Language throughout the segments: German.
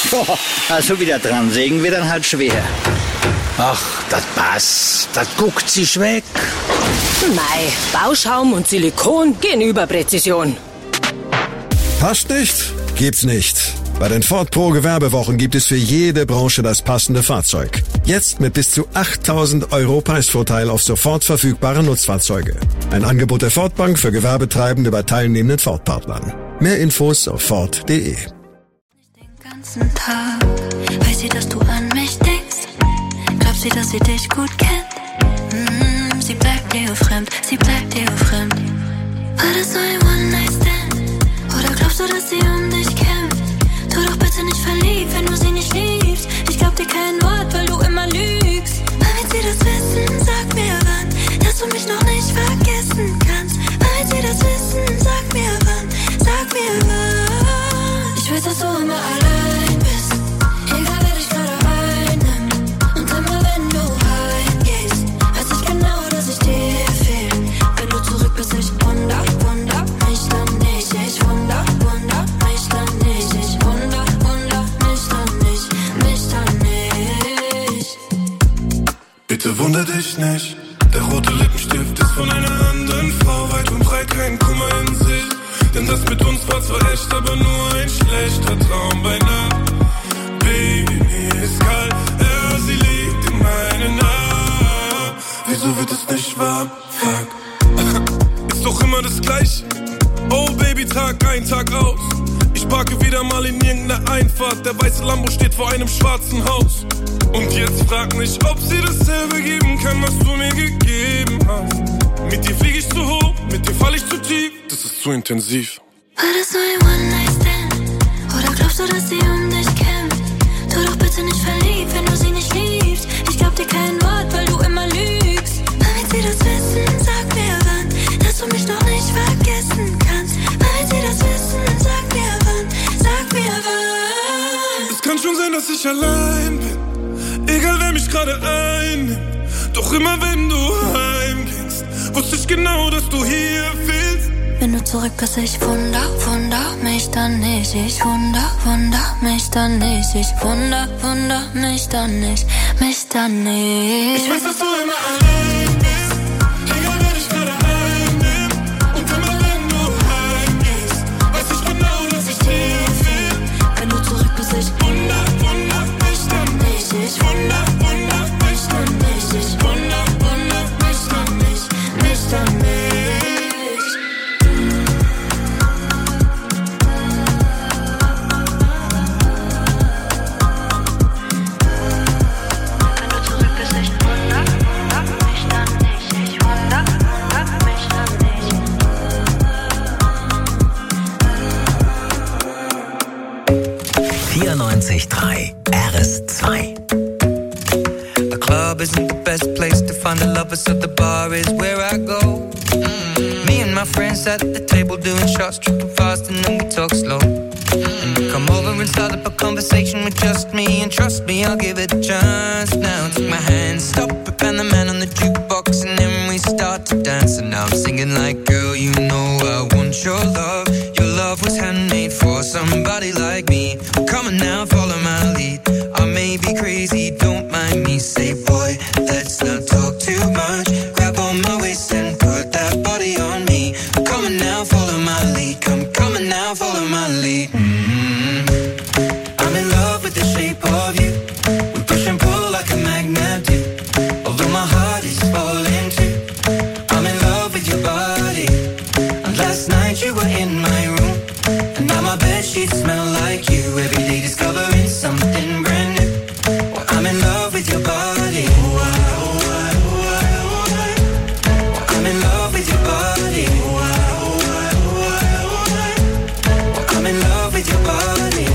Also wieder dran sägen wir dann halt schwer. Ach, das passt. Das guckt sich weg. Mei, Bauschaum und Silikon gehen über Präzision. Passt nicht? Gibt's nicht. Bei den Ford Pro Gewerbewochen gibt es für jede Branche das passende Fahrzeug. Jetzt mit bis zu 8.000 € Preisvorteil auf sofort verfügbare Nutzfahrzeuge. Ein Angebot der Ford Bank für Gewerbetreibende bei teilnehmenden Ford-Partnern. Mehr Infos auf Ford.de. Den ganzen Tag weiß sie, dass du an mich denkst. Glaubt sie, dass sie dich gut kennt? Sie bleibt dir fremd, sie bleibt dir fremd. War das so ein One-Night-Stand? Oder glaubst du, dass sie um dich kämpft? Tu doch bitte nicht verliebt, wenn du sie nicht liebst. Ich glaub dir kein Wort, weil du immer lügst. Wann wird sie das wissen? Sag mir wann, dass du mich noch nicht vergessen kannst. Wann wird sie das wissen? Sag mir wann, sag mir wann. Ich weiß, dass du immer allein bist, egal wer dich gerade einnimmt. Und immer wenn du heimgehst, weiß ich genau, dass ich dir fehl. Wenn du zurück bist, ich wunder mich dann nicht. Ich wunder mich dann nicht. Ich wunder mich dann nicht. Bitte wunder dich nicht. Der rote Lippenstift ist von einer anderen Frau. Weit und breit kein Kummer in sich. Denn das mit uns war zwar echt, aber nur ein schlechter Traum bei Nacht. Baby, mir ist kalt, ja, sie liegt in meinen Armen. Wieso wird es nicht warm? Fuck. Ist doch immer das Gleiche. Oh Baby, Tag ein, Tag aus. Ich parke wieder mal in irgendeiner Einfahrt. Der weiße Lambo steht vor einem schwarzen Haus. Und jetzt frag mich, ob sie dasselbe geben kann, was du mir gegeben hast. Mit dir flieg ich zu hoch, mit dir fall ich zu tief. Das ist zu intensiv. War das so ein One-Night-Stand? Oder glaubst du, dass sie um dich kämpft? Tu doch bitte nicht verliebt, wenn du sie nicht liebst. Ich glaub dir kein Wort, weil du immer lügst. Wann wird sie das wissen? Sag mir wann, dass du mich noch nicht vergessen kannst. Wann wird sie das wissen? Sag mir wann, sag mir wann. Es kann schon sein, dass ich allein bin, egal wer mich gerade einnimmt. Doch immer wenn du heimgingst, wusste ich genau, dass du hier fehlst. Wenn du zurück bist, ich wunder mich dann nicht. Ich wunder mich dann nicht. Ich wunder mich dann nicht. Mich dann nicht. Ich weiß, dass du immer allein bist, egal wer dich gerade einnimmt. Und immer wenn du heimgehst, weiß ich genau, dass ich dir fehl. Wenn du zurück bist, ich wunder mich dann nicht. Ich wunder mich dann nicht. Ich wunder mich dann nicht. Mich dann nicht. RS2. The club isn't the best place to find the lovers, so the bar is where I go. Me and my friends at the table doing shots, tripping fast and then we talk slow. And you come over and start up a conversation with just me, and trust me, I'll give it a chance. Now take my hand, stop it, and the man on the jukebox, and then we start to dance. And now I'm singing like, girl, you know I want your love. Your love was handmade for somebody like me. Come on now, follow my lead. I may be crazy, don't mind me. Say, boy, let's not talk too much. Grab on my waist and put that body on me. Come on now, follow my lead. Come on now, follow my lead. I'm in love with the shape of you. We push and pull like a magnet do. Although my heart is falling too. I'm in love with your body. And last night you were in my room. And now my bedsheets smell like you. Every day discovering something brand new. Well, I'm in love with your body. I'm in love with your body. I'm in love with your body.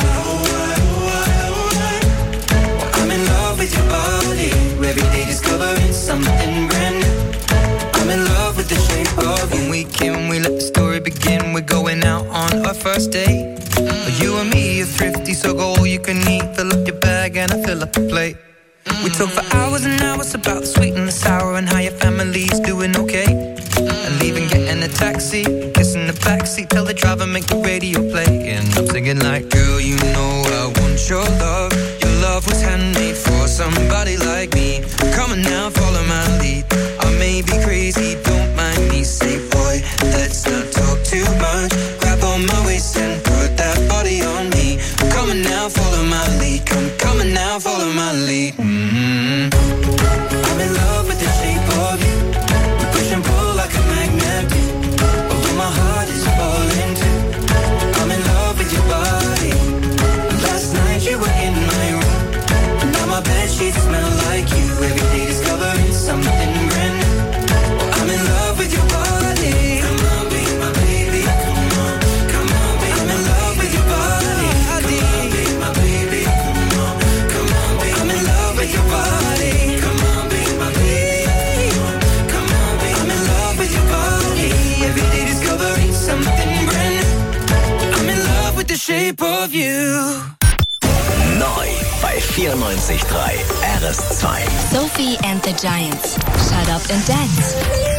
I'm in love with your body. Every day discovering something brand new. I'm in love with the shape of you. When we came, we let the story begin. We're going out on our first date. You and me are thrifty, so go all you can eat. Fill up your bag and I fill up the plate. We talk for hours and hours about the sweet and the sour and how your family's doing okay. And leaving, getting a taxi, kissing the backseat, tell the driver make the radio play. And I'm singing like, girl, you know I want want your love. Your love was handmade for somebody like me. Come on now, follow my lead. I may be crazy, don't mind me. Say, boy, let's not talk too much. Grab on my waist and put that body on me. Come on now, follow my lead. Come on now, follow my lead. I'm in love with the shape of you. We push and pull like a magnet do. Although my heart is falling too. I'm in love with your body. Last night you were in my room. Now my bedsheets smell like you. Every day discovering something brand new. I'm in love with your body. Come on, be my baby. Come on, come on, be I'm in love with your body. Come on, be my baby. Come on, come on, be I'm in love with your body. Come on, be my baby. Come on, be I'm in love with your body. Every day discovering something brand new. I'm in love with the shape of you. Neu bei 94.3 RS2. Sophie and the Giants. Shut up and dance.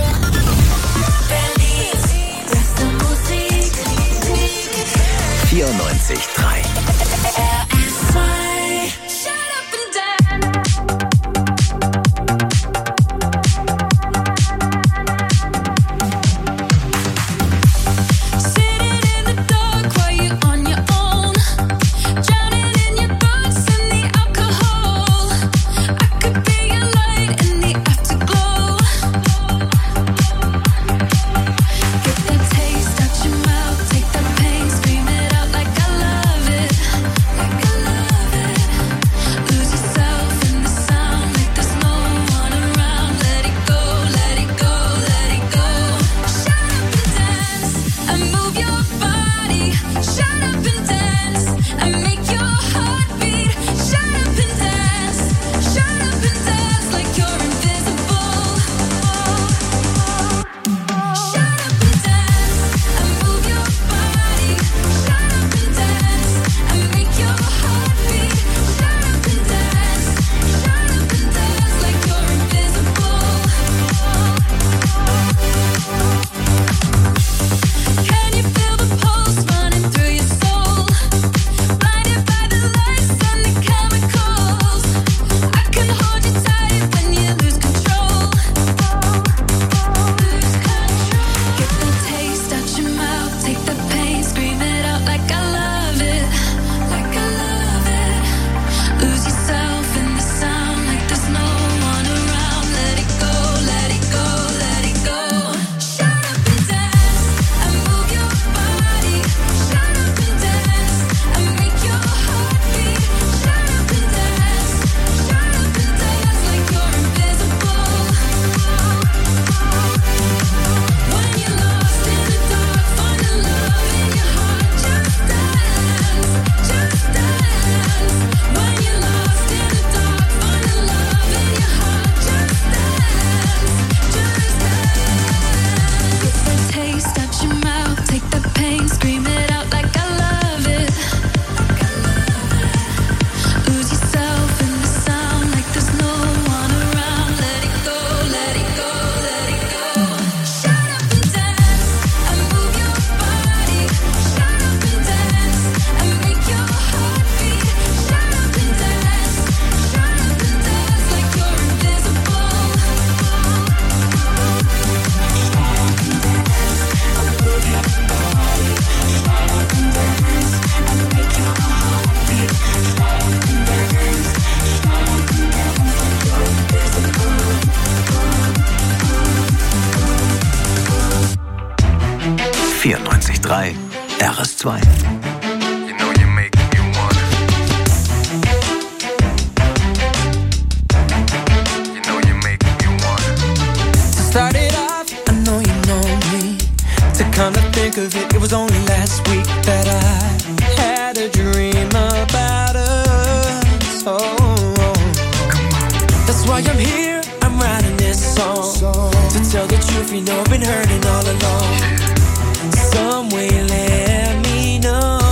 94.3 94.3 RS2. Started off, I know you know me. To come to think of it, it was only last week that I had a dream about us. Oh, that's why I'm here, I'm writing this song. To tell the truth, you know I've been hurting all along. Some way let me know.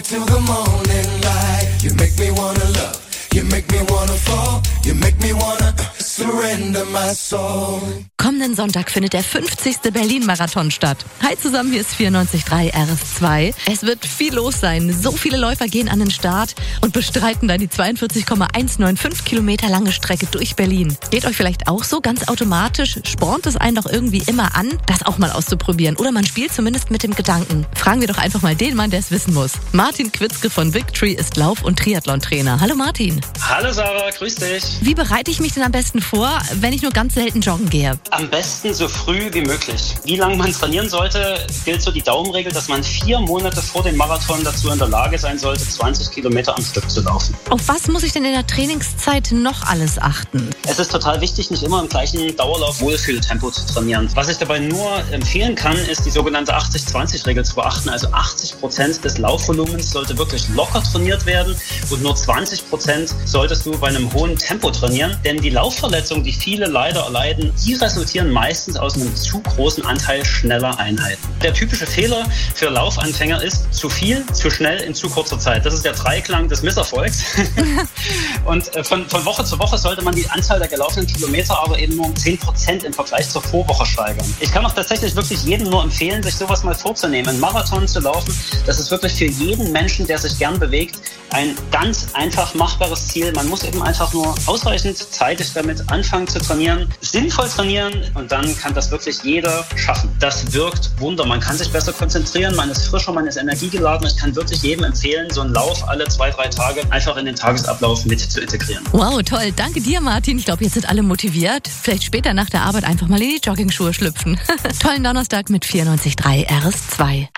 till the morning light. You make me wanna love, you make me wanna fall, you make me wanna surrender my soul. Kommenden Sonntag findet der 50. Berlin-Marathon statt. Hi zusammen, hier ist 94.3 RS2. Es wird viel los sein. So viele Läufer gehen an den Start und bestreiten dann die 42,195 Kilometer lange Strecke durch Berlin. Geht euch vielleicht auch so? Ganz automatisch spornt es einen doch irgendwie immer an, das auch mal auszuprobieren. Oder man spielt zumindest mit dem Gedanken. Fragen wir doch einfach mal den Mann, der es wissen muss. Martin Quitzke von Victory ist Lauf- und Triathlon-Trainer. Hallo Martin. Hallo Sarah, grüß dich. Wie bereite ich mich denn am besten vor, wenn ich nur ganz selten joggen gehe? Am besten so früh wie möglich. Wie lange man trainieren sollte, gilt so die Daumenregel, dass man 4 Monate vor dem Marathon dazu in der Lage sein sollte, 20 Kilometer am Stück zu laufen. Auf was muss ich denn in der Trainingszeit noch alles achten? Es ist total wichtig, nicht immer im gleichen Dauerlauf-Wohlfühltempo zu trainieren. Was ich dabei nur empfehlen kann, ist die sogenannte 80-20-Regel zu beachten. Also 80% des Laufvolumens sollte wirklich locker trainiert werden und nur 20% solltest du bei einem hohen Tempo trainieren. Denn die Laufverletzungen, die viele leider erleiden, die resultieren meistens aus einem zu großen Anteil schneller Einheiten. Der typische Fehler für Laufanfänger ist zu viel, zu schnell in zu kurzer Zeit. Das ist der Dreiklang des Misserfolgs. Und von Woche zu Woche sollte man die Anzahl der gelaufenen Kilometer aber eben nur um 10% im Vergleich zur Vorwoche steigern. Ich kann auch tatsächlich wirklich jedem nur empfehlen, sich sowas mal vorzunehmen. Einen Marathon zu laufen, das ist wirklich für jeden Menschen, der sich gern bewegt, ein ganz einfach machbares Ziel. Man muss eben einfach nur ausreichend zeitig damit anfangen zu trainieren, sinnvoll trainieren und dann kann das wirklich jeder schaffen. Das wirkt Wunder. Man kann sich besser konzentrieren, man ist frischer, man ist energiegeladen. Ich kann wirklich jedem empfehlen, so einen Lauf alle 2-3 Tage einfach in den Tagesablauf mit zu integrieren. Wow, toll. Danke dir, Martin. Ich glaube, jetzt sind alle motiviert. Vielleicht später nach der Arbeit einfach mal in die Jogging-Schuhe schlüpfen. Tollen Donnerstag mit 94.3 RS2.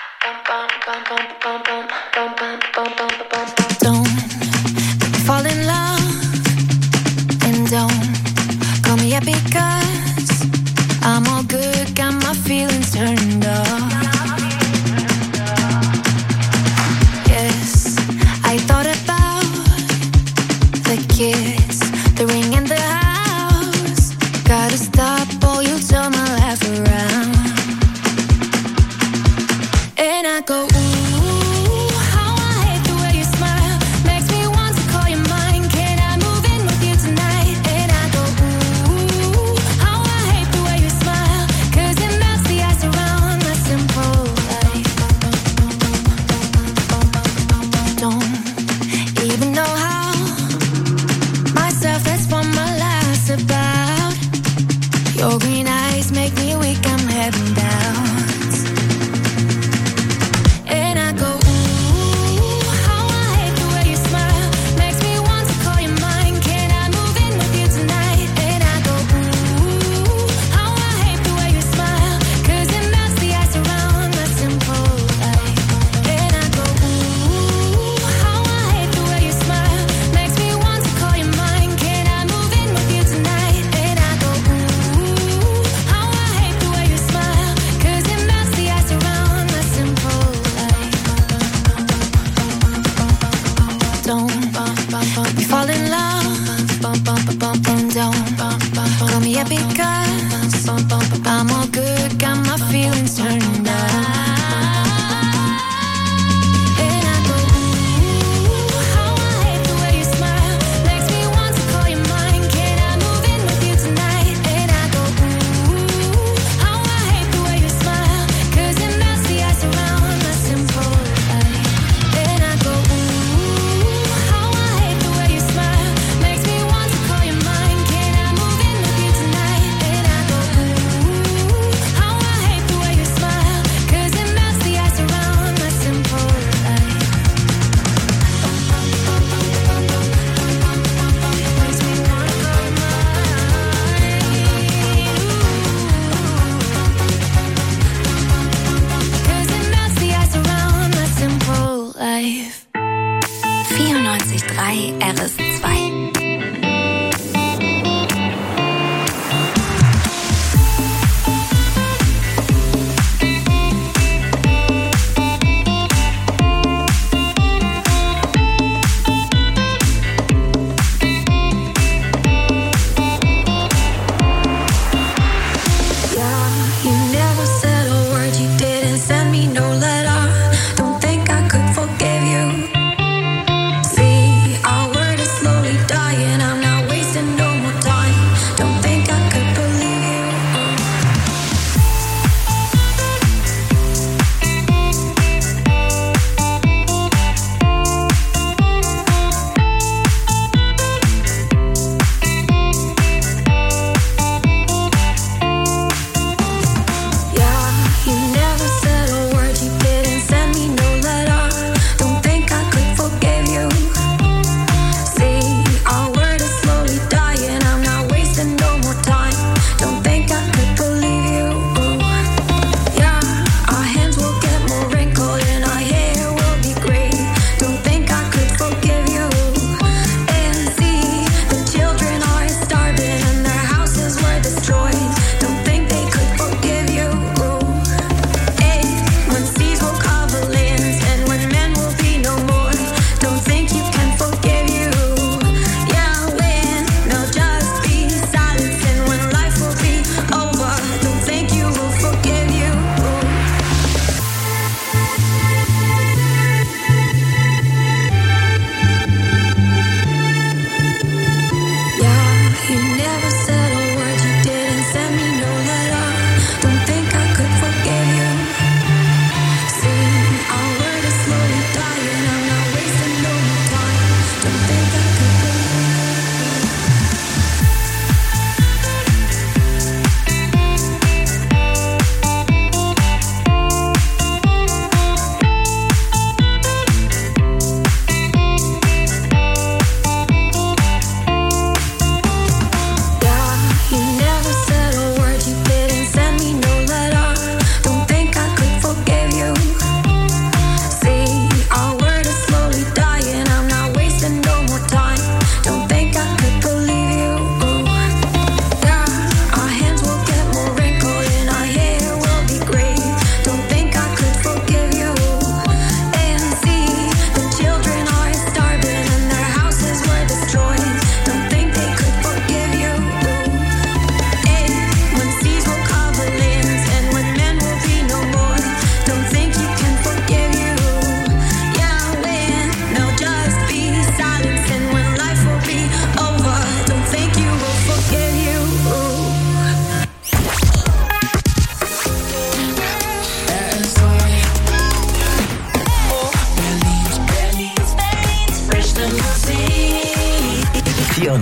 Fall in love and don't call me up because I'm all good, got my feelings turned up. Yes, I thought about the kids, the ring and the house. Gotta stop or you'll turn my life around. And I go, ooh, how I hate the way you smile. Makes me want to call you mine. Can I move in with you tonight? And I go, ooh, how I hate the way you smile. 'Cause it melts the ice around my simple life. Don't even know how. Myself, that's what my life's about. Your green eyes make me weak, I'm heading down. Because I'm all good, got my feelings turned up. Smile.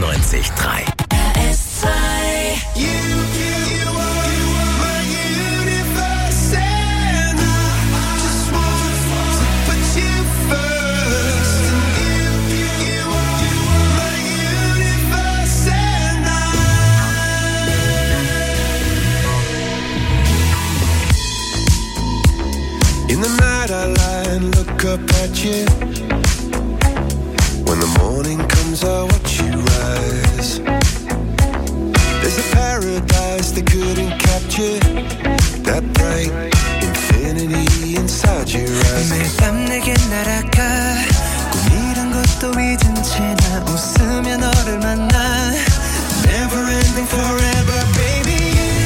94.3. RS2. In the night I lie and look up at you. When the morning comes I watch you rise. There's a paradise they couldn't capture. That bright infinity inside your eyes. 매일 밤 내게 날아가 꿈이란 것도 잊은 채 나 웃으며 너를 만나. Never ending forever baby.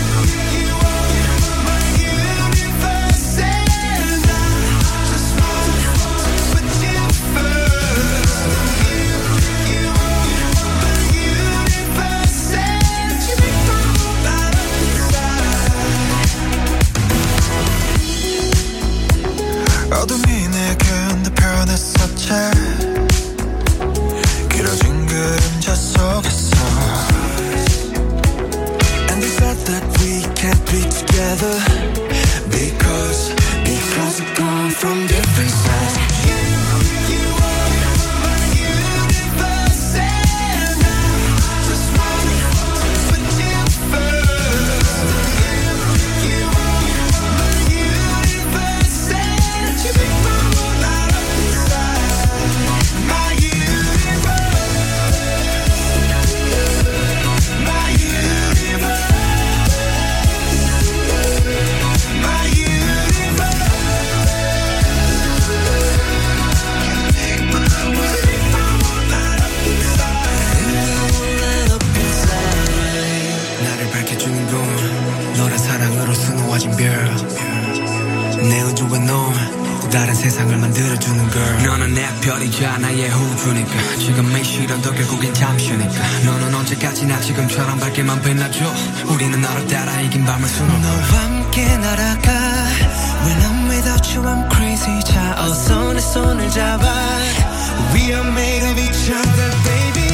어둠이 내게 펴냈었지. 길어진 그림자 속에서. And they said that we can't be together because we've gone from different sides. 내 우주와 너 다른 세상을 만들어주는 girl. 너는 내 별이자 나의 호주니까 지금 이 시련도 결국엔 잠시니까 너는 언제까지나 지금처럼 밝게만 빛나줘. 우리는 너를 따라 이긴 밤을 수놓고 너와 함께 날아가. When I'm without you I'm crazy. 자 어서 내 손을 잡아. We are made of each other baby.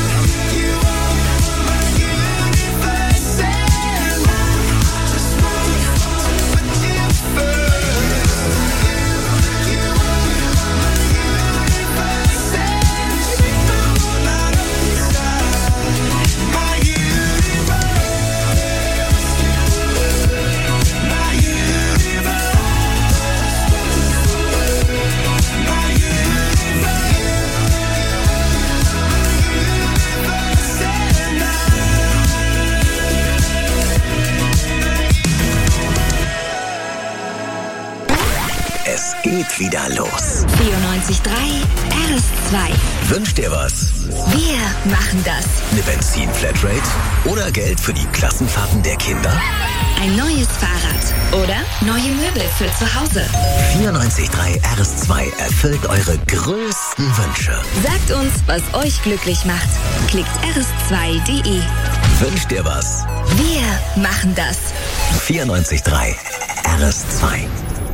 Geht wieder los. 94.3 RS2. Wünsch dir was? Wir machen das. Eine Benzin-Flatrate oder Geld für die Klassenfahrten der Kinder? Ein neues Fahrrad oder neue Möbel für zu Hause. 94.3 RS2 erfüllt eure größten Wünsche. Sagt uns, was euch glücklich macht. Klickt rs2.de. Wünsch dir was? Wir machen das. 94.3 RS2.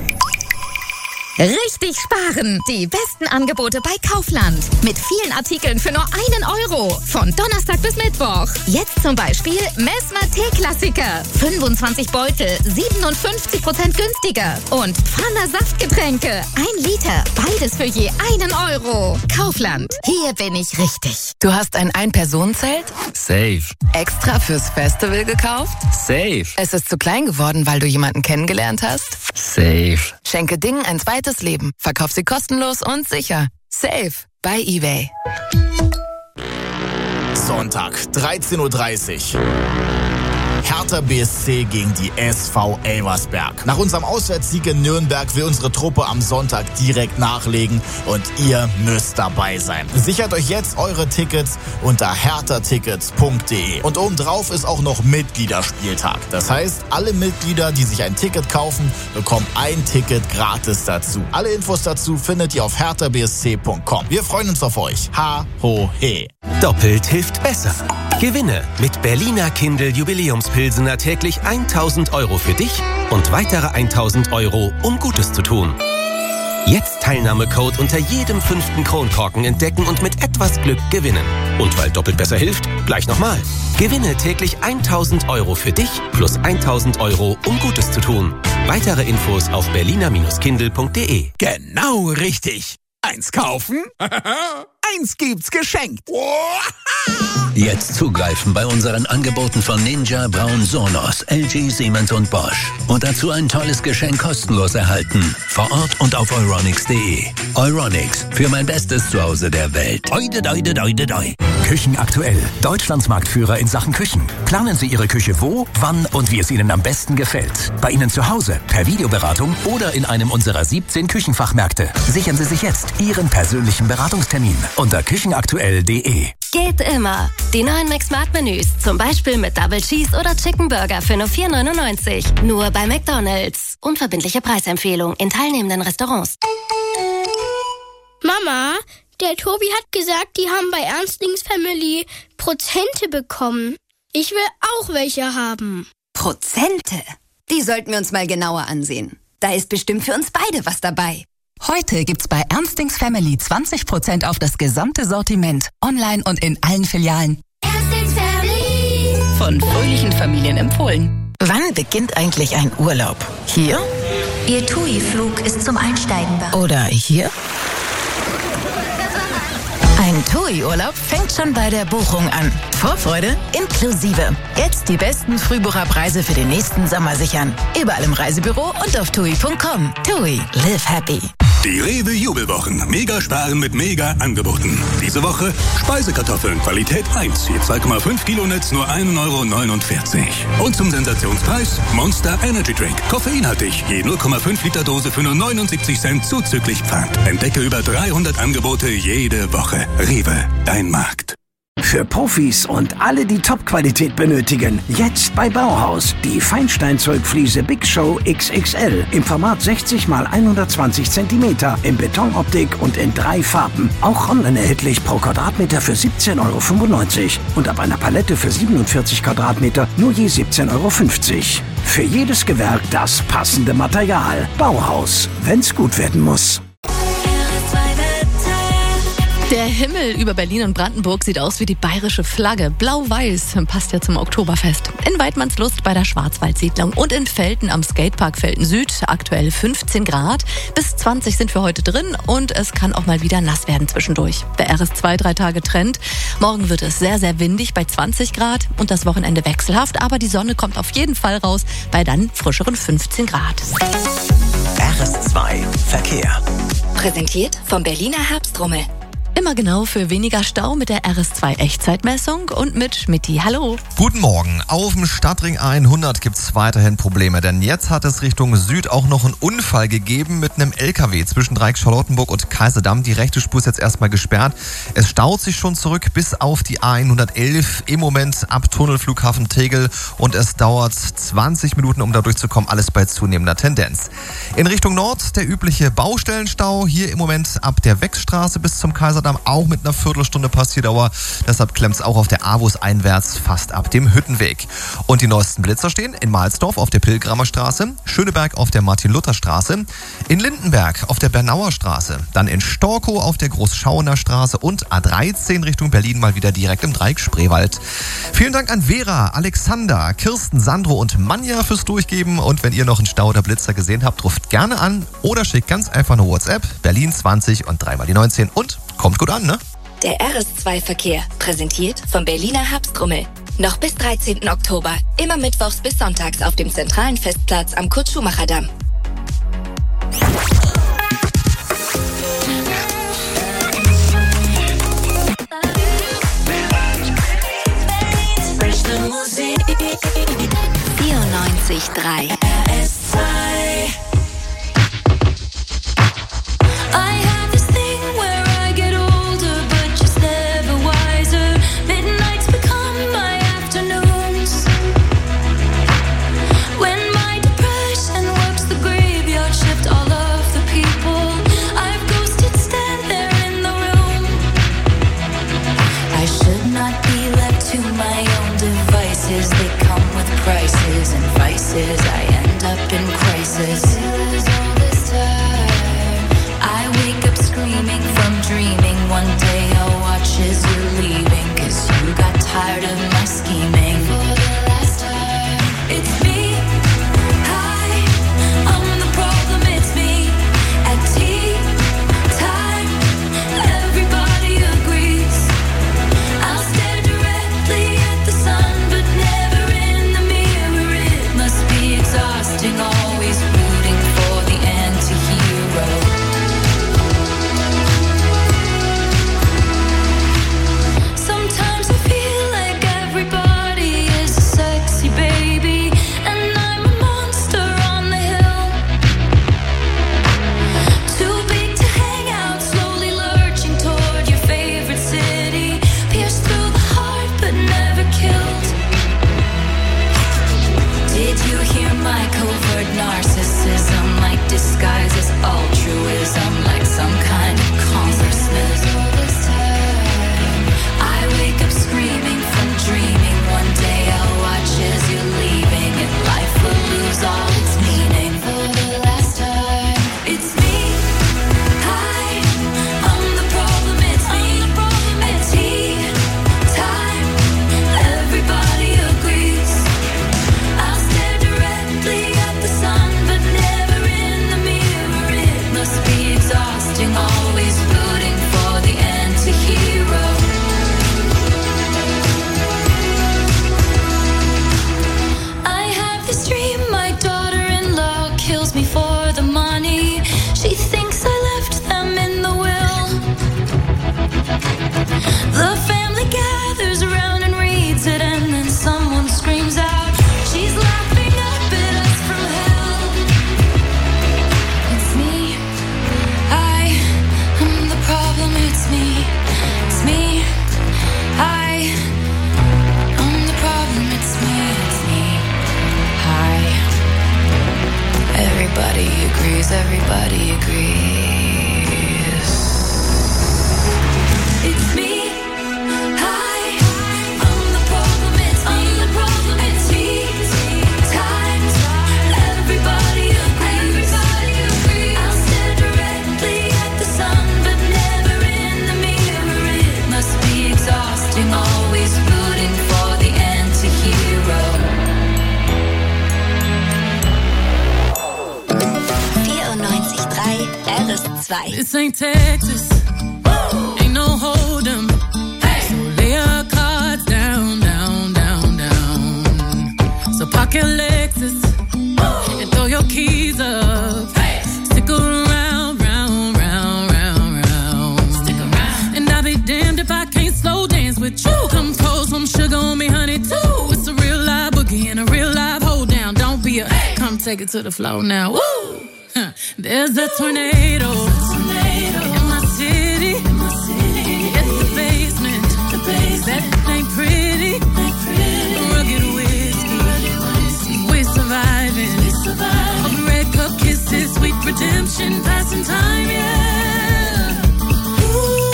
Richtig sparen! Die besten Angebote bei Kaufland. Mit vielen Artikeln für nur 1 Euro. Von Donnerstag bis Mittwoch. Jetzt zum Beispiel Messmer Teeklassiker. 25 Beutel, 57% günstiger. Und Pfanner Saftgetränke. 1 Liter. Beides für je 1 Euro. Kaufland. Hier bin ich richtig. Du hast ein Ein-Personen-Zelt? Safe. Extra fürs Festival gekauft? Safe. Es ist zu klein geworden, weil du jemanden kennengelernt hast? Safe. Schenke Dingen ein zweites Leben. Verkauf sie kostenlos und sicher. Safe bei eBay. Sonntag, 13:30 Uhr. Hertha BSC gegen die SV Elversberg. Nach unserem Auswärtssieg in Nürnberg will unsere Truppe am Sonntag direkt nachlegen und ihr müsst dabei sein. Sichert euch jetzt eure Tickets unter herthatickets.de. Und obendrauf ist auch noch Mitgliederspieltag. Das heißt, alle Mitglieder, die sich ein Ticket kaufen, bekommen ein Ticket gratis dazu. Alle Infos dazu findet ihr auf herthabsc.com. Wir freuen uns auf euch. Ha, ho, he. Doppelt hilft besser. Gewinne mit Berliner Kindl Jubiläumspilsener täglich 1.000 € für dich und weitere 1.000 € um Gutes zu tun. Jetzt Teilnahmecode unter jedem 5. Kronkorken entdecken und mit etwas Glück gewinnen. Und weil doppelt besser hilft, gleich nochmal. Gewinne täglich 1.000 € für dich plus 1.000 €, um Gutes zu tun. Weitere Infos auf berliner-kindle.de. Genau richtig. 1 kaufen, 1 gibt's geschenkt. Jetzt zugreifen bei unseren Angeboten von Ninja, Braun, Sonos, LG, Siemens und Bosch. Und dazu ein tolles Geschenk kostenlos erhalten. Vor Ort und auf euronics.de. Euronics, für mein bestes Zuhause der Welt. Oide, doide, doide, doi. Küchen aktuell. Deutschlands Marktführer in Sachen Küchen. Planen Sie Ihre Küche wo, wann und wie es Ihnen am besten gefällt. Bei Ihnen zu Hause, per Videoberatung oder in einem unserer 17 Küchenfachmärkte. Sichern Sie sich jetzt Ihren persönlichen Beratungstermin unter küchenaktuell.de. Geht immer. Die neuen Mix-Smart-Menüs, zum Beispiel mit Double Cheese oder Chicken Burger für nur 4,99. Nur bei McDonald's. Unverbindliche Preisempfehlung in teilnehmenden Restaurants. Mama, der Tobi hat gesagt, die haben bei Ernstlings Family Prozente bekommen. Ich will auch welche haben. Prozente? Die sollten wir uns mal genauer ansehen. Da ist bestimmt für uns beide was dabei. Heute gibt's bei Ernstings Family 20% auf das gesamte Sortiment. Online und in allen Filialen. Ernstings Family. Von fröhlichen Familien empfohlen. Wann beginnt eigentlich ein Urlaub? Hier? Ihr TUI-Flug ist zum Einsteigen bereit. Oder hier? Ein TUI-Urlaub fängt schon bei der Buchung an. Vorfreude inklusive. Jetzt die besten Frühbucherpreise für den nächsten Sommer sichern. Überall im Reisebüro und auf TUI.com. TUI, live happy. Die Rewe Jubelwochen. Mega sparen mit mega Angeboten. Diese Woche Speisekartoffeln Qualität 1. Je 2,5 Kilo Netz nur 1,49 €. Und zum Sensationspreis Monster Energy Drink. Koffeinhaltig. Je 0,5 Liter Dose für nur 79 Cent zuzüglich Pfand. Entdecke über 300 Angebote jede Woche. Rewe, dein Markt. Für Profis und alle, die Top-Qualität benötigen. Jetzt bei Bauhaus. Die Feinsteinzeugfliese Big Show XXL im Format 60 x 120 cm in Betonoptik und in 3 Farben. Auch online erhältlich pro Quadratmeter für 17,95 € und ab einer Palette für 47 Quadratmeter nur je 17,50 €. Für jedes Gewerk das passende Material. Bauhaus, wenn's gut werden muss. Der Himmel über Berlin und Brandenburg sieht aus wie die bayerische Flagge. Blau-Weiß passt ja zum Oktoberfest. In Weidmannslust bei der Schwarzwaldsiedlung und in Velten am Skatepark Velten Süd aktuell 15 Grad. Bis 20 sind wir heute drin und es kann auch mal wieder nass werden zwischendurch. Der RS2 3 Tage Trend. Morgen wird es sehr, sehr windig bei 20 Grad und das Wochenende wechselhaft. Aber die Sonne kommt auf jeden Fall raus bei dann frischeren 15 Grad. RS2 Verkehr. Präsentiert vom Berliner Herbstrummel. Immer genau für weniger Stau mit der RS2 Echtzeitmessung und mit Schmitty. Hallo. Guten Morgen. Auf dem Stadtring 100 gibt's weiterhin Probleme, denn jetzt hat es Richtung Süd auch noch einen Unfall gegeben mit einem LKW zwischen Dreieck-Charlottenburg und Kaiserdamm. Die rechte Spur ist jetzt erstmal gesperrt. Es staut sich schon zurück bis auf die A111 im Moment ab Tunnelflughafen Tegel und es dauert 20 Minuten, um da durchzukommen. Alles bei zunehmender Tendenz. In Richtung Nord der übliche Baustellenstau. Hier im Moment ab der Wechsstraße bis zum Kaiserdamm auch mit einer Viertelstunde Passierdauer. Deshalb klemmt's auch auf der Avus einwärts fast ab dem Hüttenweg. Und die neuesten Blitzer stehen in Mahlsdorf auf der Pilgramer Straße, Schöneberg auf der Martin-Luther-Straße, in Lindenberg auf der Bernauer Straße, dann in Storkow auf der Großschauener Straße und A13 Richtung Berlin mal wieder direkt im Dreieck Spreewald. Vielen Dank an Vera, Alexander, Kirsten, Sandro und Manja fürs Durchgeben. Und wenn ihr noch einen Stau oder Blitzer gesehen habt, ruft gerne an oder schickt ganz einfach eine WhatsApp, Berlin 20 und 3 mal die 19 und kommt gut an, ne? Der RS2-Verkehr, präsentiert vom Berliner Herbstrummel. Noch bis 13. Oktober, immer mittwochs bis sonntags auf dem zentralen Festplatz am Kurt-Schumacher-Damm. Musik 94,3 RS2. I have this thing where I get older, but just never wiser. Midnights become my afternoons. When my depression works the graveyard shift, all of the people I've ghosted stand there in the room. I should not be left to my own devices. They come with prices and vices. I end up in crisis. All this time tired of my scheming. For the last time, it's me. Hi, I'm the problem, it's me. At tea time, everybody agrees. I'll stare directly at the sun, but never in the mirror. It must be exhausting, always rooting for the anti-hero. Sometimes I feel like everybody is a sexy baby, and I'm a monster on the hill. Too big to hang out, slowly lurching toward your favorite city. Pierced through the heart, but never killed. Did you hear my covert narcissism? Like disguises altruism, like some kind of consciousness. I wake up screaming from dreaming. One day I'll watch as you're leaving, and life will lose all its meaning. For the last time, it's me. Hi, I'm the problem, it's me. At tea time, everybody agrees. I'll stare directly at the sun, but never in the mirror. It must be exhausting, always rooting for the anti-hero. I have this dream, my daughter-in-law kills me for the money. She thinks I left them in the will. The family gathers around and reads it, and then someone screams out, she's laughing up at us from hell. It's me. I'm the problem, it's me. It's me. I'm the problem, it's me. It's me. Hi. Everybody agrees, everybody agrees. It's me. Hi. I'm the problem, it's me. I'm the problem, it's me. Times, everybody agrees. I'll stare directly at the sun, but never in the mirror. It must be exhausting, always rooting for the anti-hero. 94.3 RS2. This ain't Texas. Ain't no hold 'em. So lay your cards down, down, down, down. So park your Lexus and throw your keys up. Stick around, round, round, round, round. Stick around. And I'll be damned if I can't slow dance with you. Come pour some sugar on me, honey, too. It's a real live boogie and a real live hold down. Don't be a come take it to the floor now. Woo! There's a tornado in my city. It's the basement. That ain't pretty. Rugged whiskey. We're surviving. Of red cup kisses, sweet redemption, passing time, yeah.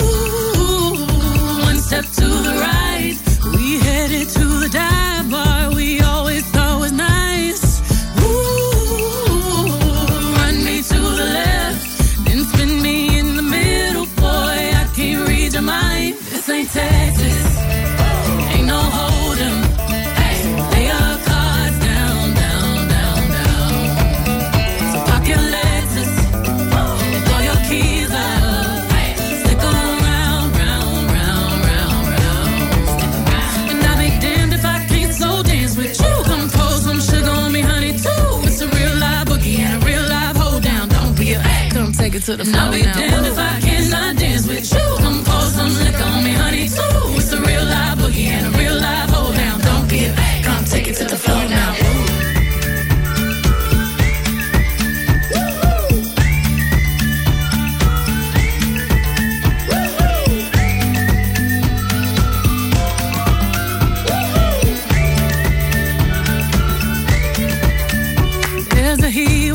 Ooh, one step to the right. We headed to the dive bar we always thought was nice. To the left, then spin me in the middle, boy, I can't read your mind. This ain't Texas, ain't no hold 'em. Lay your cards down, down, down, down. So park your Lexus and throw your keys up. Stick around, round, round, round, round. And I'll be damned if I can't slow dance with you. Come pour some sugar on me, honey, too. It's a real live boogie and a real live hold down. Don't be a come take it to the floor now. I'll be damned if I cannot dance with you. Come pour some liquor on me, honey, too. It's a real live boogie and a real live hold down. Don't be a come take it to the floor now. There's a heat